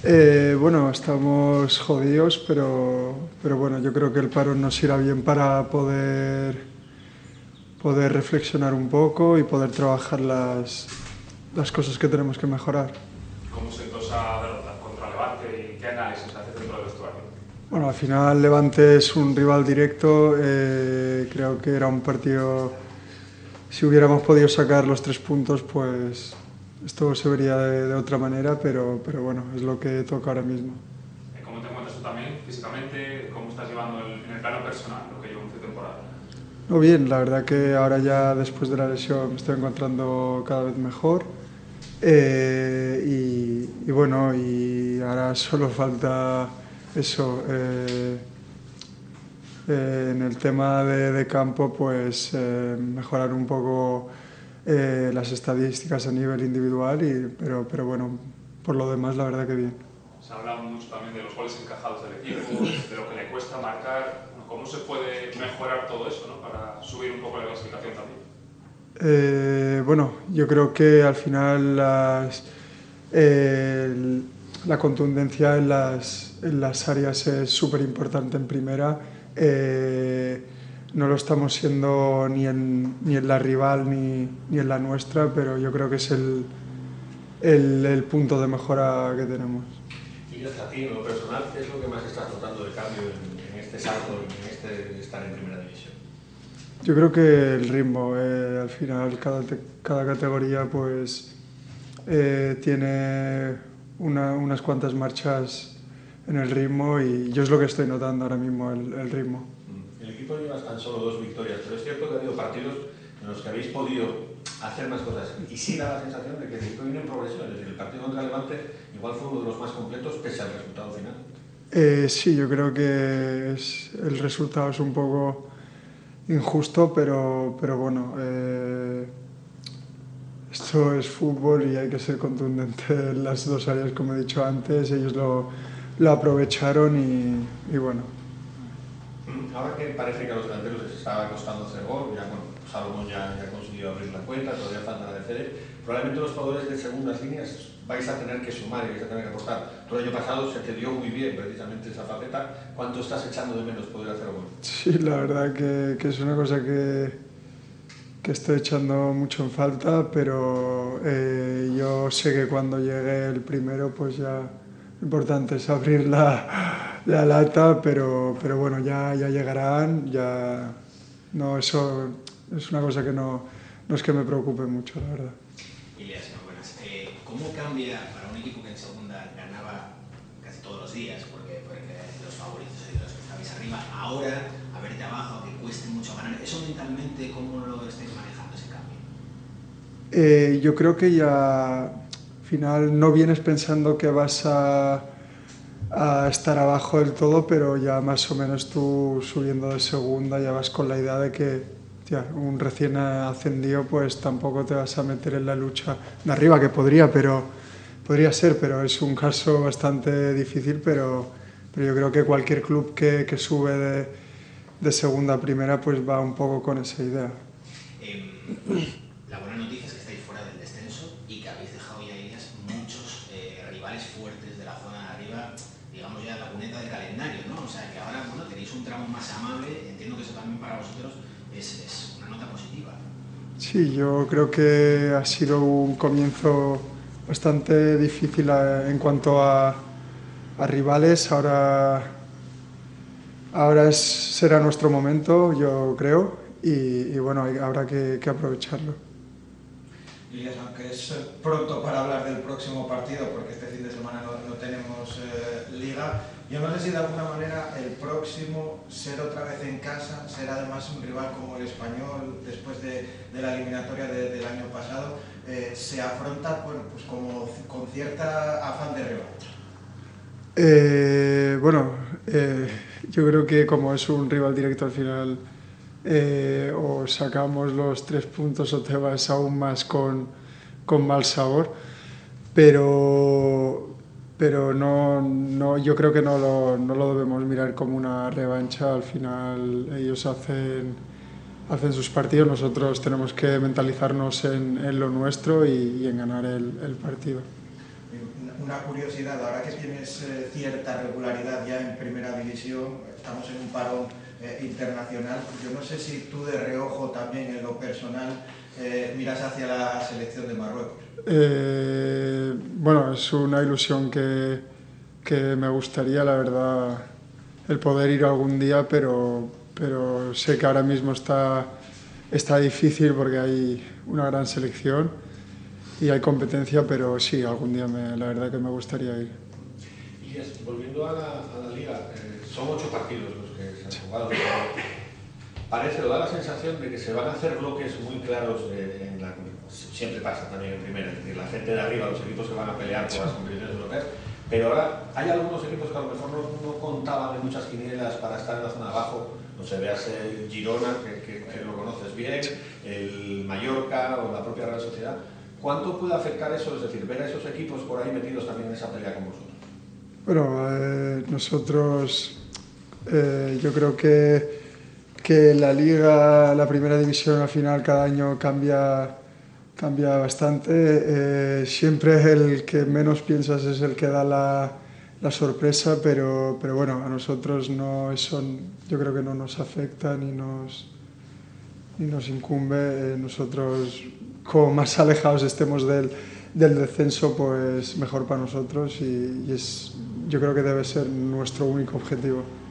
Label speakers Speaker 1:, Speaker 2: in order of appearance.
Speaker 1: Bueno, estamos jodidos, pero bueno, yo creo que el parón nos irá bien para poder reflexionar un poco y poder trabajar las cosas que tenemos que mejorar.
Speaker 2: ¿Cómo sentó esa derrota contra Levante y qué análisis haces dentro del vestuario?
Speaker 1: Bueno, al final Levante es un rival directo, creo que era un partido, si hubiéramos podido sacar los 3 puntos, pues esto se vería de otra manera, pero bueno, es lo que toca ahora mismo.
Speaker 2: ¿Cómo te encuentras tú también físicamente? ¿Cómo estás llevando en el plano personal lo que llevamos de temporada?
Speaker 1: No, bien, la verdad que ahora ya después de la lesión me estoy encontrando cada vez mejor y bueno, y ahora solo falta eso, en el tema de campo, pues mejorar un poco las estadísticas a nivel individual, pero bueno, por lo demás la verdad que bien.
Speaker 2: Se ha hablado mucho también de los goles encajados del equipo, de lo que le cuesta marcar. ¿Cómo se puede mejorar todo eso, ¿no? Para subir un poco la clasificación también?
Speaker 1: Bueno, yo creo que al final la contundencia en las áreas es súper importante en primera. No lo estamos siendo ni en la rival ni en la nuestra, pero yo creo que es el punto de mejora que tenemos.
Speaker 3: Y a ti, en lo personal, ¿qué es lo que más estás notando de cambio en este salto, en este estar en primera división?
Speaker 1: Yo creo que el ritmo, al final cada categoría pues tiene unas cuantas marchas en el ritmo y yo es lo que estoy notando ahora mismo, el ritmo.
Speaker 3: El equipo lleva tan solo 2 victorias, pero es cierto que ha habido partidos en los que habéis podido hacer más cosas y sí da la sensación de que el equipo viene en progresión, es decir, el partido contra Levante igual fue uno de los más completos pese al resultado final.
Speaker 1: Sí, yo creo que el resultado es un poco injusto, pero bueno, esto es fútbol y hay que ser contundente en las dos áreas, como he dicho antes. Ellos lo aprovecharon y bueno.
Speaker 3: Ahora que parece que a los delanteros les estaba costando hacer gol, ya bueno, Salomón ya consiguió abrir la cuenta, todavía falta la de Fede, probablemente los jugadores de segundas líneas vais a tener que sumar y vais a tener que aportar. Todo el año pasado se te dio muy bien precisamente esa faceta. ¿Cuánto estás echando de menos poder hacer gol?
Speaker 1: Sí, la verdad que es una cosa que estoy echando mucho en falta, pero yo sé que cuando llegue el primero, pues ya lo importante es abrir la lata, pero bueno, ya llegarán, ya no, eso es una cosa que no es que me preocupe mucho, la verdad.
Speaker 4: Ilias, buenas. ¿Cómo cambia para un equipo que en segunda ganaba casi todos los días, porque los favoritos y los que estabais arriba, ahora a verte abajo, que cueste mucho ganar? ¿Eso mentalmente cómo lo estáis manejando, ese cambio?
Speaker 1: Yo creo que ya al final no vienes pensando que vas a estar abajo del todo, pero ya más o menos tú subiendo de segunda ya vas con la idea de que tía, un recién ascendido pues tampoco te vas a meter en la lucha de arriba, que podría ser, pero es un caso bastante difícil, pero yo creo que cualquier club que sube de segunda a primera pues va un poco con esa idea.
Speaker 4: La buena noticia es que estáis fuera del descenso y que habéis dejado ya, Ilias, muchos rivales fuertes de la zona de arriba, digamos ya la cuneta del calendario, ¿no? O sea que ahora, bueno, tenéis un tramo más amable, entiendo que eso también para vosotros es una nota positiva.
Speaker 1: Sí, yo creo que ha sido un comienzo bastante difícil en cuanto a rivales. Ahora será nuestro momento, yo creo, y bueno, habrá que aprovecharlo.
Speaker 5: Ilias, aunque es pronto para hablar del próximo partido, porque este fin de semana no tenemos liga, yo no sé si de alguna manera el próximo, ser otra vez en casa, ser además un rival como el Español, después de la eliminatoria del año pasado, se afronta bueno, pues como con cierta afán de rival.
Speaker 1: Yo creo que como es un rival directo al final, o sacamos los 3 puntos o te vas aún más con mal sabor, pero no, yo creo que no lo debemos mirar como una revancha. Al final ellos hacen sus partidos, nosotros tenemos que mentalizarnos en lo nuestro y en ganar el partido.
Speaker 5: Una una curiosidad, ahora que tienes cierta regularidad ya en primera división, estamos en un parón internacional, yo no sé si tú de reojo también en lo personal miras hacia la selección de Marruecos.
Speaker 1: Bueno, es una ilusión que me gustaría, la verdad, el poder ir algún día, pero sé que ahora mismo está difícil porque hay una gran selección y hay competencia, pero sí, algún día la verdad que me gustaría ir.
Speaker 3: Y volviendo a la Liga, son 8 partidos los que se han jugado. Parece, o da la sensación de que se van a hacer bloques muy claros siempre pasa también en primera, es decir, la gente de arriba, los equipos que van a pelear por las competiciones europeas, pero ahora hay algunos equipos que a lo mejor no contaban en muchas quinielas para estar en la zona de abajo, no sé, veas el Girona, que lo conoces bien, el Mallorca o la propia Real Sociedad. ¿Cuánto puede afectar eso, es decir, ver a esos equipos por ahí metidos también en esa pelea con vosotros?
Speaker 1: Bueno, nosotros, yo creo que la Liga, la primera división al final cada año cambia bastante. Siempre el que menos piensas es el que da la sorpresa, pero bueno, a nosotros no, eso yo creo que no nos afecta ni nos incumbe. Nosotros, como más alejados estemos del descenso, pues mejor para nosotros y yo creo que debe ser nuestro único objetivo.